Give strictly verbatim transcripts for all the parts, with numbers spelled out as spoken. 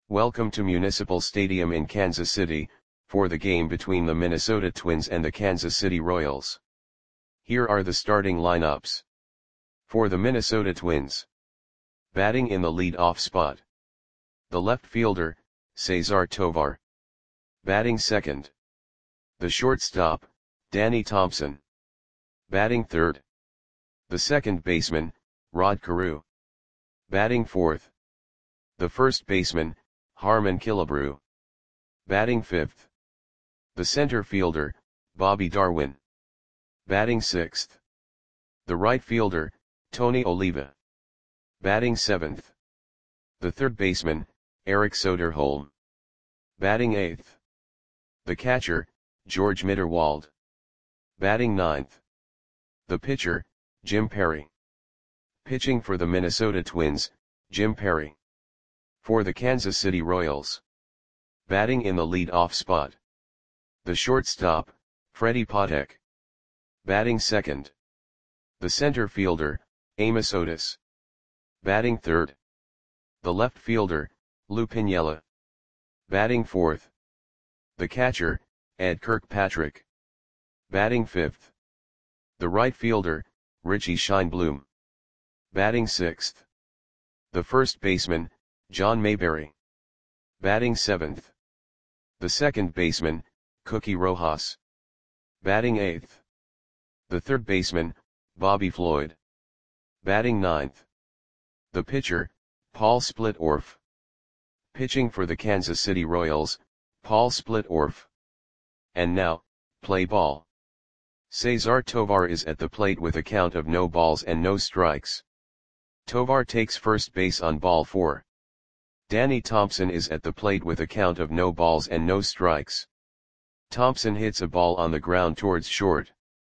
Welcome to Municipal Stadium in Kansas City, for the game between the Minnesota Twins and the Kansas City Royals. Here are the starting lineups. For the Minnesota Twins. Batting in the lead-off spot. The left fielder, Cesar Tovar. Batting second. The shortstop, Danny Thompson. Batting third. The second baseman, Rod Carew. Batting fourth. The first baseman, Harmon Killebrew. Batting fifth. The center fielder, Bobby Darwin. Batting sixth. The right fielder, Tony Oliva. Batting seventh. The third baseman, Eric Soderholm. Batting eighth. The catcher, George Mitterwald. Batting ninth. The pitcher, Jim Perry. Pitching for the Minnesota Twins, Jim Perry. For the Kansas City Royals. Batting in the lead-off spot. The shortstop, Freddie Patek. Batting second. The center fielder, Amos Otis. Batting third. The left fielder, Lou Piniella. Batting fourth. The catcher, Ed Kirkpatrick. Batting fifth. The right fielder, Richie Scheinblum. Batting sixth. The first baseman, John Mayberry. Batting seventh. The second baseman, Cookie Rojas. Batting eighth. The third baseman, Bobby Floyd. Batting ninth. The pitcher, Paul Splitorf. Pitching for the Kansas City Royals, Paul Splitorf. And now, play ball. Cesar Tovar is at the plate with a count of no balls and no strikes. Tovar takes first base on ball four. Danny Thompson is at the plate with a count of no balls and no strikes. Thompson hits a ball on the ground towards short.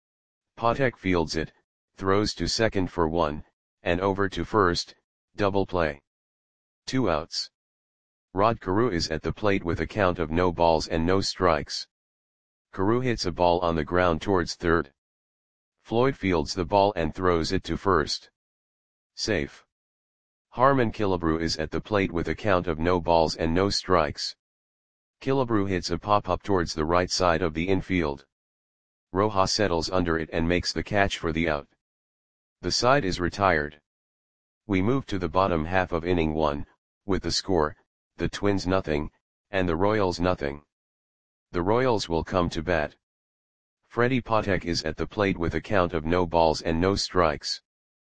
Patek fields it, throws to second for one, and over to first, double play. Two outs. Rod Carew is at the plate with a count of no balls and no strikes. Carew hits a ball on the ground towards third. Floyd fields the ball and throws it to first. Safe. Harmon Killebrew is at the plate with a count of no balls and no strikes. Killebrew hits a pop-up towards the right side of the infield. Rojas settles under it and makes the catch for the out. The side is retired. We move to the bottom half of inning one, with the score, the Twins nothing, and the Royals nothing. The Royals will come to bat. Freddie Patek is at the plate with a count of no balls and no strikes.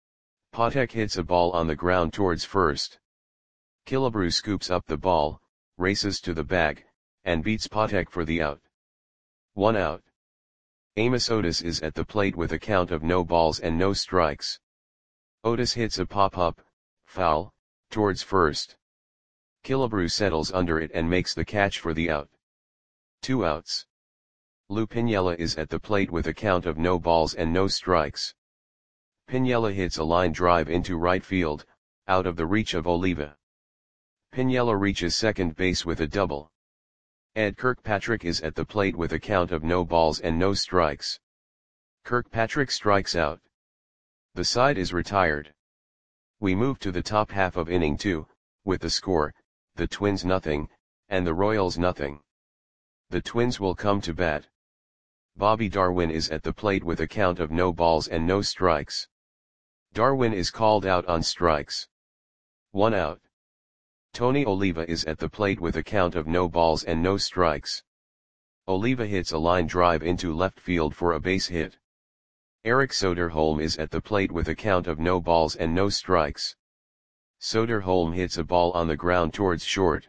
Patek hits a ball on the ground towards first. Killebrew scoops up the ball, races to the bag, and beats Patek for the out. One out. Amos Otis is at the plate with a count of no balls and no strikes. Otis hits a pop-up, foul, towards first. Killebrew settles under it and makes the catch for the out. Two outs. Lou Piniella is at the plate with a count of no balls and no strikes. Piniella hits a line drive into right field, out of the reach of Oliva. Piniella reaches second base with a double. Ed Kirkpatrick is at the plate with a count of no balls and no strikes. Kirkpatrick strikes out. The side is retired. We move to the top half of inning two, with the score, the Twins nothing, and the Royals nothing. The Twins will come to bat. Bobby Darwin is at the plate with a count of no balls and no strikes. Darwin is called out on strikes. One out. Tony Oliva is at the plate with a count of no balls and no strikes. Oliva hits a line drive into left field for a base hit. Eric Soderholm is at the plate with a count of no balls and no strikes. Soderholm hits a ball on the ground towards short.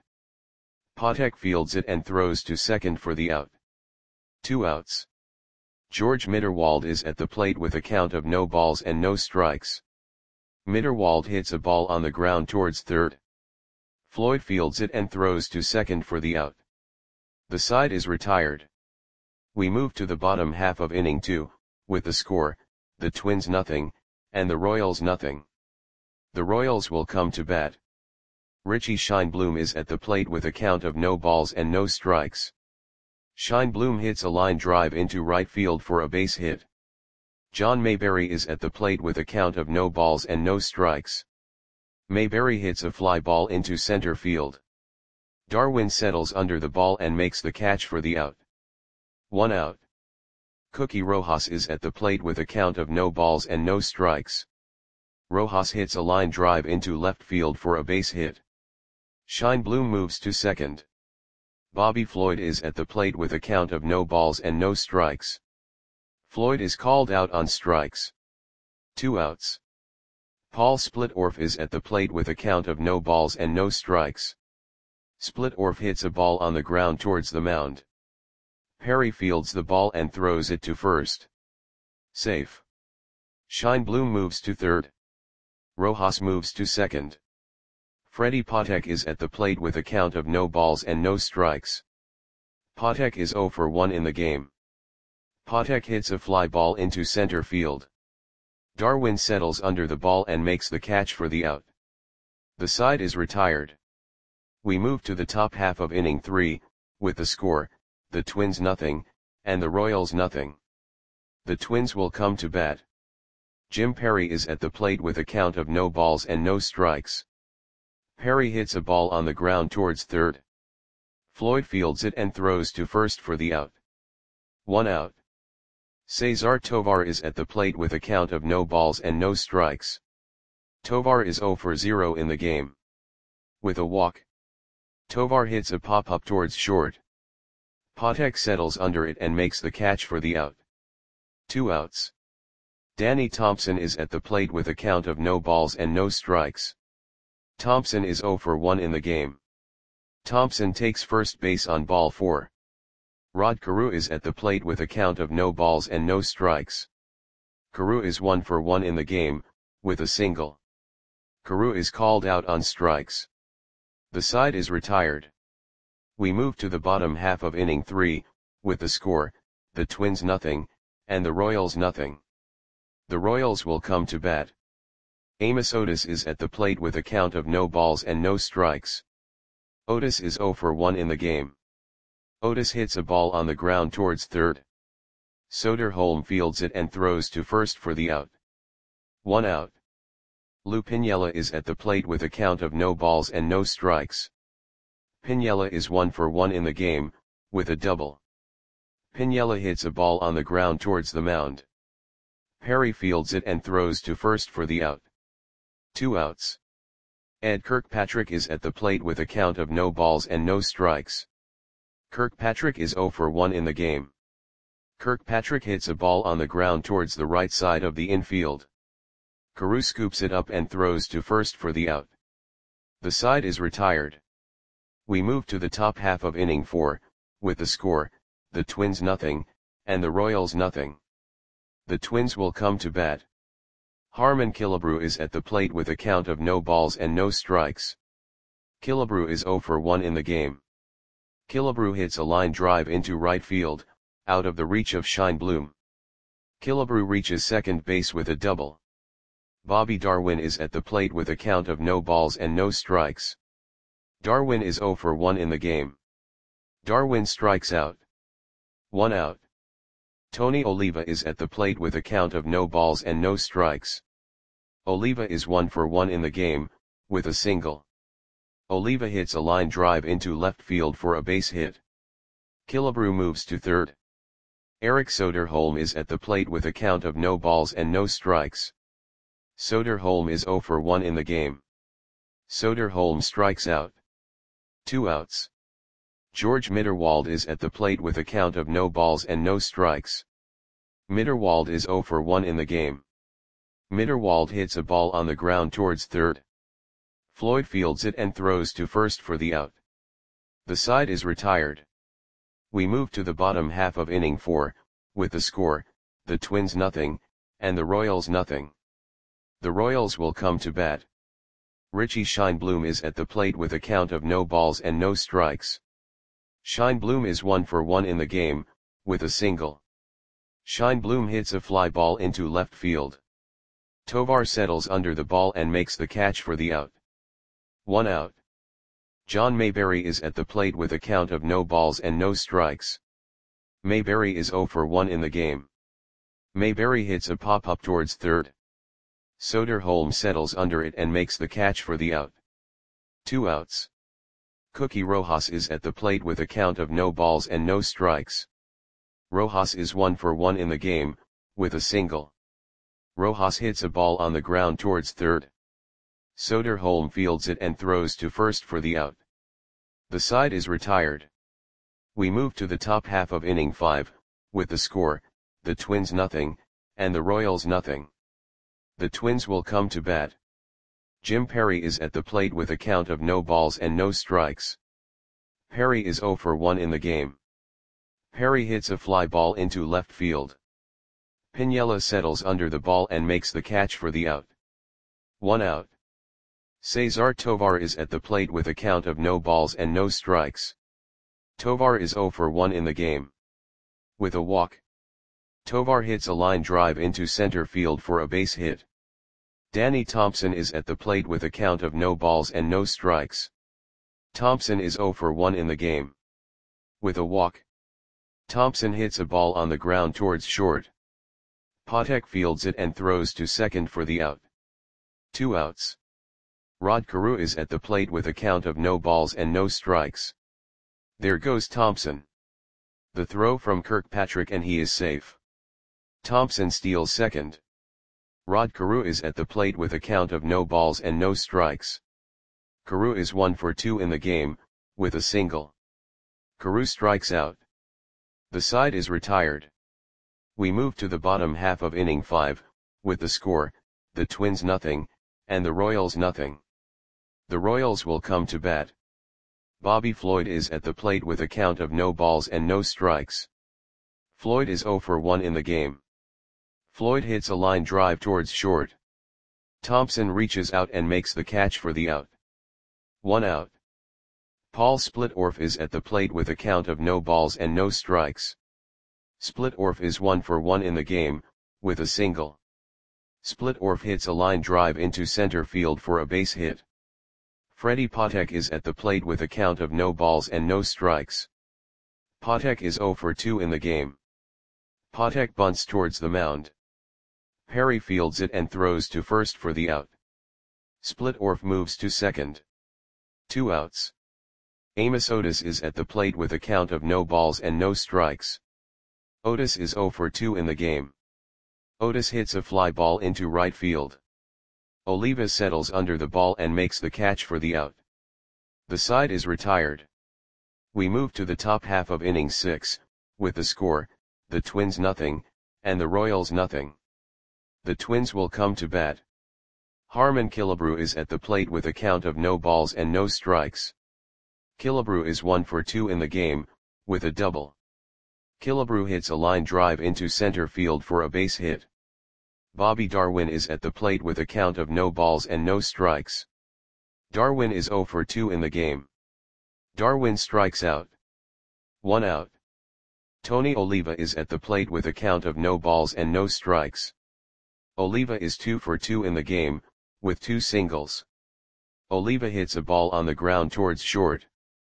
Patek fields it and throws to second for the out. Two outs. George Mitterwald is at the plate with a count of no balls and no strikes. Mitterwald hits a ball on the ground towards third. Floyd fields it and throws to second for the out. The side is retired. We move to the bottom half of inning two, with the score, the Twins nothing, and the Royals nothing. The Royals will come to bat. Richie Scheinblum is at the plate with a count of no balls and no strikes. Scheinblum hits a line drive into right field for a base hit. John Mayberry is at the plate with a count of no balls and no strikes. Mayberry hits a fly ball into center field. Darwin settles under the ball and makes the catch for the out. One out. Cookie Rojas is at the plate with a count of no balls and no strikes. Rojas hits a line drive into left field for a base hit. Shine Bloom moves to second. Bobby Floyd is at the plate with a count of no balls and no strikes. Floyd is called out on strikes. Two outs. Paul Splitorf is at the plate with a count of no balls and no strikes. Splitorf hits a ball on the ground towards the mound. Perry fields the ball and throws it to first. Safe. Shine Bloom moves to third. Rojas moves to second. Freddie Patek is at the plate with a count of no balls and no strikes. Patek is zero for one in the game. Patek hits a fly ball into center field. Darwin settles under the ball and makes the catch for the out. The side is retired. We move to the top half of inning three, with the score, the Twins nothing, and the Royals nothing. The Twins will come to bat. Jim Perry is at the plate with a count of no balls and no strikes. Perry hits a ball on the ground towards third. Floyd fields it and throws to first for the out. One out. Cesar Tovar is at the plate with a count of no balls and no strikes. Tovar is zero for zero in the game. With a walk, Tovar hits a pop-up towards short. Patek settles under it and makes the catch for the out. Two outs. Danny Thompson is at the plate with a count of no balls and no strikes. Thompson is zero for one in the game. Thompson takes first base on ball four. Rod Carew is at the plate with a count of no balls and no strikes. Carew is one for one in the game, with a single. Carew is called out on strikes. The side is retired. We move to the bottom half of inning three, with the score, the Twins nothing, and the Royals nothing. The Royals will come to bat. Amos Otis is at the plate with a count of no balls and no strikes. Otis is zero for one in the game. Otis hits a ball on the ground towards third. Soderholm fields it and throws to first for the out. One out. Lou Piniella is at the plate with a count of no balls and no strikes. Piniella is one for one in the game, with a double. Piniella hits a ball on the ground towards the mound. Perry fields it and throws to first for the out. Two outs. Ed Kirkpatrick is at the plate with a count of no balls and no strikes. Kirkpatrick is zero for one in the game. Kirkpatrick hits a ball on the ground towards the right side of the infield. Carew scoops it up and throws to first for the out. The side is retired. We move to the top half of inning four, with the score, the Twins nothing, and the Royals nothing. The Twins will come to bat. Harmon Killebrew is at the plate with a count of no balls and no strikes. Killebrew is zero for one in the game. Killebrew hits a line drive into right field, out of the reach of Shine Bloom. Killebrew reaches second base with a double. Bobby Darwin is at the plate with a count of no balls and no strikes. Darwin is zero for one in the game. Darwin strikes out. One out. Tony Oliva is at the plate with a count of no balls and no strikes. Oliva is one for one in the game, with a single. Oliva hits a line drive into left field for a base hit. Killebrew moves to third. Eric Soderholm is at the plate with a count of no balls and no strikes. Soderholm is zero for one in the game. Soderholm strikes out. Two outs. George Mitterwald is at the plate with a count of no balls and no strikes. Mitterwald is zero for one in the game. Mitterwald hits a ball on the ground towards third. Floyd fields it and throws to first for the out. The side is retired. We move to the bottom half of inning four, with the score, the Twins nothing, and the Royals nothing. The Royals will come to bat. Richie Shine Bloom is at the plate with a count of no balls and no strikes. Shine Bloom is one for one in the game, with a single. Shine Bloom hits a fly ball into left field. Tovar settles under the ball and makes the catch for the out. One out. John Mayberry is at the plate with a count of no balls and no strikes. Mayberry is zero for one in the game. Mayberry hits a pop-up towards third. Soderholm settles under it and makes the catch for the out. Two outs. Cookie Rojas is at the plate with a count of no balls and no strikes. Rojas is one for one in the game, with a single. Rojas hits a ball on the ground towards third. Soderholm fields it and throws to first for the out. The side is retired. We move to the top half of inning five, with the score, the Twins nothing, and the Royals nothing. The Twins will come to bat. Jim Perry is at the plate with a count of no balls and no strikes. Perry is zero for one in the game. Perry hits a fly ball into left field. Piniella settles under the ball and makes the catch for the out. One out. Cesar Tovar is at the plate with a count of no balls and no strikes. Tovar is zero for one in the game. With a walk. Tovar hits a line drive into center field for a base hit. Danny Thompson is at the plate with a count of no balls and no strikes. Thompson is zero for one in the game. With a walk. Thompson hits a ball on the ground towards short. Patek fields it and throws to second for the out. Two outs. Rod Carew is at the plate with a count of no balls and no strikes. There goes Thompson. The throw from Kirkpatrick and he is safe. Thompson steals second. Rod Carew is at the plate with a count of no balls and no strikes. Carew is one for two in the game, with a single. Carew strikes out. The side is retired. We move to the bottom half of inning five, with the score, the Twins nothing, and the Royals nothing. The Royals will come to bat. Bobby Floyd is at the plate with a count of no balls and no strikes. Floyd is zero for one in the game. Floyd hits a line drive towards short. Thompson reaches out and makes the catch for the out. One out. Paul Splitorf is at the plate with a count of no balls and no strikes. Splitorf is one for one in the game, with a single. Splitorf hits a line drive into center field for a base hit. Freddie Patek is at the plate with a count of no balls and no strikes. Patek is zero for two in the game. Patek bunts towards the mound. Perry fields it and throws to first for the out. Splitorf moves to second. Two outs. Amos Otis is at the plate with a count of no balls and no strikes. Otis is zero for two in the game. Otis hits a fly ball into right field. Oliva settles under the ball and makes the catch for the out. The side is retired. We move to the top half of inning six, with the score, the Twins nothing, and the Royals nothing. The Twins will come to bat. Harmon Killebrew is at the plate with a count of no balls and no strikes. Killebrew is one for two in the game, with a double. Killebrew hits a line drive into center field for a base hit. Bobby Darwin is at the plate with a count of no balls and no strikes. Darwin is zero for two in the game. Darwin strikes out. One out. Tony Oliva is at the plate with a count of no balls and no strikes. Oliva is two for two in the game, with two singles. Oliva hits a ball on the ground towards short.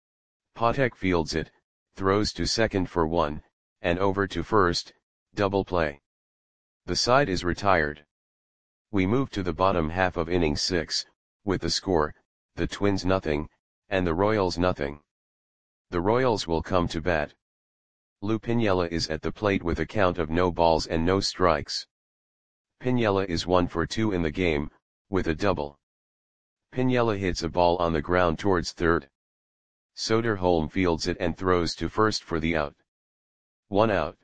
Patek fields it, throws to second for one, and over to first, double play. The side is retired. We move to the bottom half of inning six, with the score, the Twins nothing, and the Royals nothing. The Royals will come to bat. Lou Piniella is at the plate with a count of no balls and no strikes. Piniella is one for two in the game, with a double. Piniella hits a ball on the ground towards third. Soderholm fields it and throws to first for the out. One out.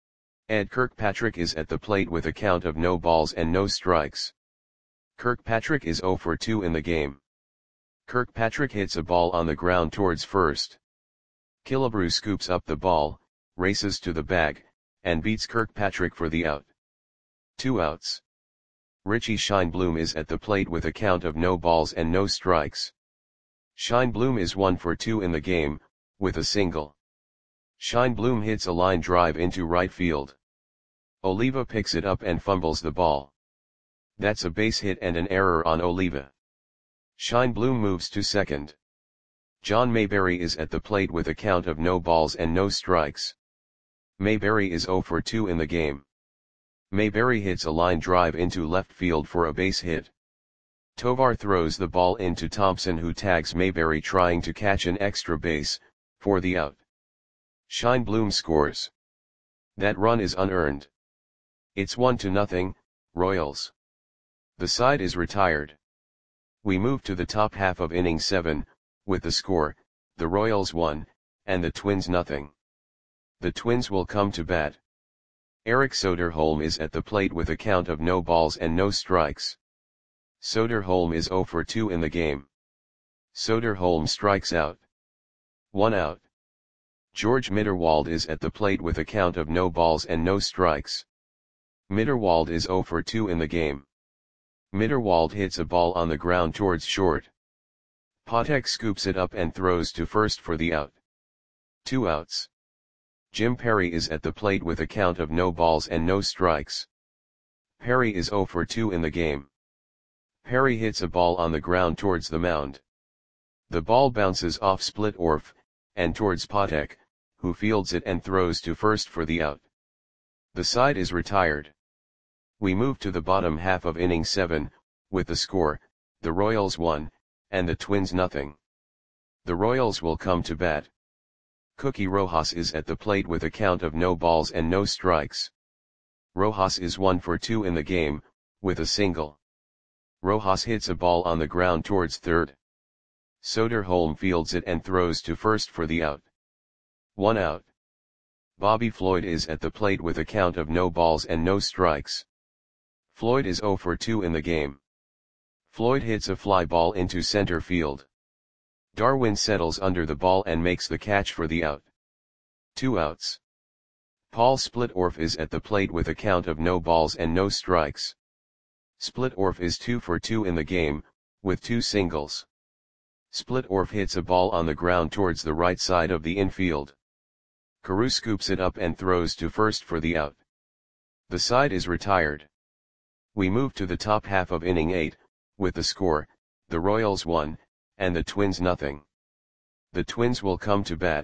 Ed Kirkpatrick is at the plate with a count of no balls and no strikes. Kirkpatrick is zero for two in the game. Kirkpatrick hits a ball on the ground towards first. Killebrew scoops up the ball, races to the bag, and beats Kirkpatrick for the out. Two outs. Richie Scheinblum is at the plate with a count of no balls and no strikes. Scheinblum is one for two in the game, with a single. Scheinblum hits a line drive into right field. Oliva picks it up and fumbles the ball. That's a base hit and an error on Oliva. Scheinblum moves to second. John Mayberry is at the plate with a count of no balls and no strikes. Mayberry is zero for two in the game. Mayberry hits a line drive into left field for a base hit. Tovar throws the ball into Thompson, who tags Mayberry trying to catch an extra base, for the out. Shine Bloom scores. That run is unearned. It's one to nothing, Royals. The side is retired. We move to the top half of inning seven, with the score, the Royals one, and the Twins nothing. The Twins will come to bat. Eric Soderholm is at the plate with a count of no balls and no strikes. Soderholm is zero for two in the game. Soderholm strikes out. One out. George Mitterwald is at the plate with a count of no balls and no strikes. Mitterwald is zero for two in the game. Mitterwald hits a ball on the ground towards short. Patek scoops it up and throws to first for the out. Two outs. Jim Perry is at the plate with a count of no balls and no strikes. Perry is zero for two in the game. Perry hits a ball on the ground towards the mound. The ball bounces off Splittorff, and towards Patek, who fields it and throws to first for the out. The side is retired. We move to the bottom half of inning seven, with the score, the Royals one, and the Twins nothing. The Royals will come to bat. Cookie Rojas is at the plate with a count of no balls and no strikes. Rojas is one for two in the game, with a single. Rojas hits a ball on the ground towards third. Soderholm fields it and throws to first for the out. One out. Bobby Floyd is at the plate with a count of no balls and no strikes. Floyd is zero for two in the game. Floyd hits a fly ball into center field. Darwin settles under the ball and makes the catch for the out. Two outs. Paul Splittorff is at the plate with a count of no balls and no strikes. Splittorff is two for two in the game, with two singles. Splittorff hits a ball on the ground towards the right side of the infield. Carew scoops it up and throws to first for the out. The side is retired. We move to the top half of inning eight, with the score, the Royals one, and the Twins nothing. The Twins will come to bat.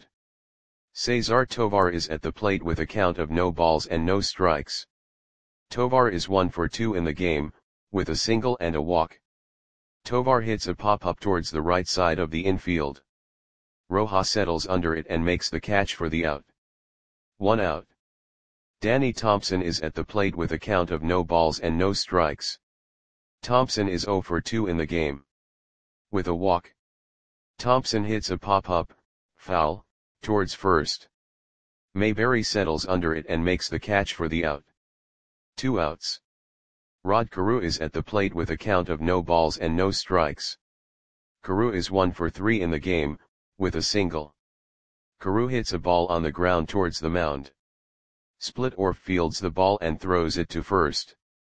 Cesar Tovar is at the plate with a count of no balls and no strikes. Tovar is one for two in the game, with a single and a walk. Tovar hits a pop-up towards the right side of the infield. Rojas settles under it and makes the catch for the out. One out. Danny Thompson is at the plate with a count of no balls and no strikes. Thompson is zero for two in the game. With a walk. Thompson hits a pop-up, foul, towards first. Mayberry settles under it and makes the catch for the out. Two outs. Rod Carew is at the plate with a count of no balls and no strikes. Carew is one for three in the game, with a single. Carew hits a ball on the ground towards the mound. Splittorff fields the ball and throws it to first.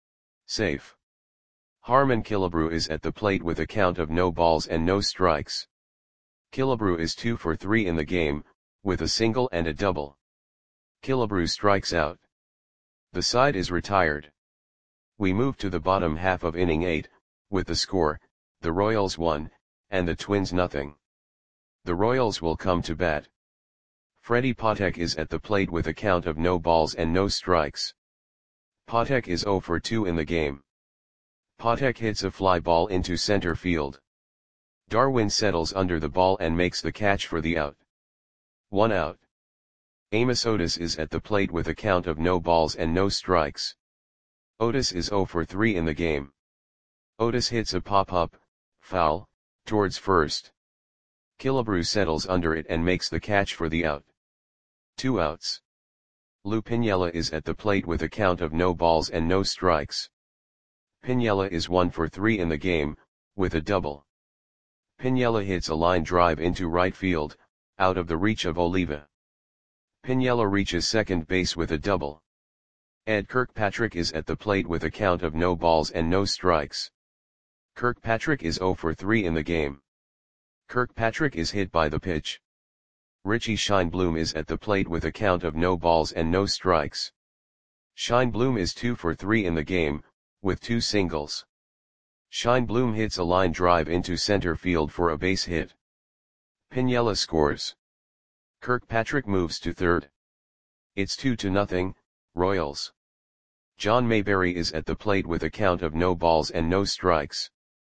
Safe. Harmon Killebrew is at the plate with a count of no balls and no strikes. Killebrew is two for three in the game, with a single and a double. Killebrew strikes out. The side is retired. We move to the bottom half of inning eight, with the score, the Royals one, and the Twins nothing. The Royals will come to bat. Freddie Patek is at the plate with a count of no balls and no strikes. Patek is zero for two in the game. Patek hits a fly ball into center field. Darwin settles under the ball and makes the catch for the out. One out. Amos Otis is at the plate with a count of no balls and no strikes. Otis is zero for three in the game. Otis hits a pop-up, foul, towards first. Killebrew settles under it and makes the catch for the out. Two outs. Lou Piniella is at the plate with a count of no balls and no strikes. Piniella is one for three in the game, with a double. Piniella hits a line drive into right field, out of the reach of Oliva. Piniella reaches second base with a double. Ed Kirkpatrick is at the plate with a count of no balls and no strikes. Kirkpatrick is zero for three in the game. Kirkpatrick is hit by the pitch. Richie Scheinblum is at the plate with a count of no balls and no strikes. Scheinblum is two for three in the game, with two singles. Scheinblum hits a line drive into center field for a base hit. Piniella scores. Kirkpatrick moves to third. It's two to nothing, Royals. John Mayberry is at the plate with a count of no balls and no strikes.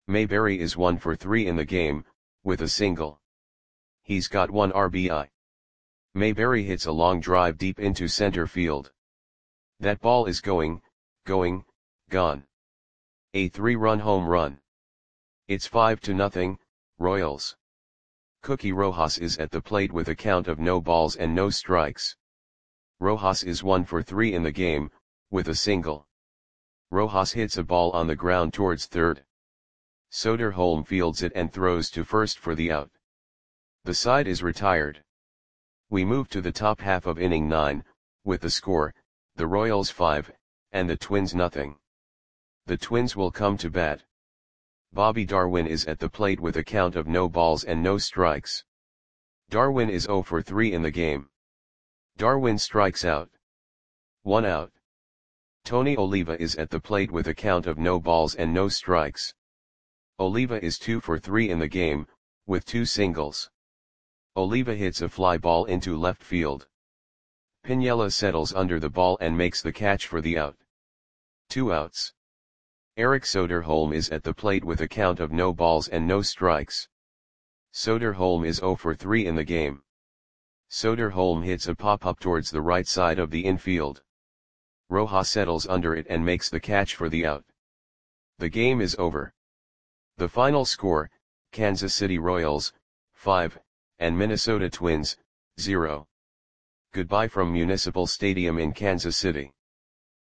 Mayberry is one for three in the game, with a single. He's got one R B I. Mayberry hits a long drive deep into center field. That ball is going, going, gone. A three-run home run. It's five to nothing, Royals. Cookie Rojas is at the plate with a count of no balls and no strikes. Rojas is one for three in the game, with a single. Rojas hits a ball on the ground towards third. Soderholm fields it and throws to first for the out. The side is retired. We move to the top half of inning nine, with the score, the Royals five, and the Twins nothing. The Twins will come to bat. Bobby Darwin is at the plate with a count of no balls and no strikes. Darwin is zero for three in the game. Darwin strikes out. One out. Tony Oliva is at the plate with a count of no balls and no strikes. Oliva is two for three in the game, with two singles. Oliva hits a fly ball into left field. Piniella settles under the ball and makes the catch for the out. Two outs. Eric Soderholm is at the plate with a count of no balls and no strikes. Soderholm is zero for three in the game. Soderholm hits a pop-up towards the right side of the infield. Rojas settles under it and makes the catch for the out. The game is over. The final score, Kansas City Royals, five, and Minnesota Twins, zero. Goodbye from Municipal Stadium in Kansas City.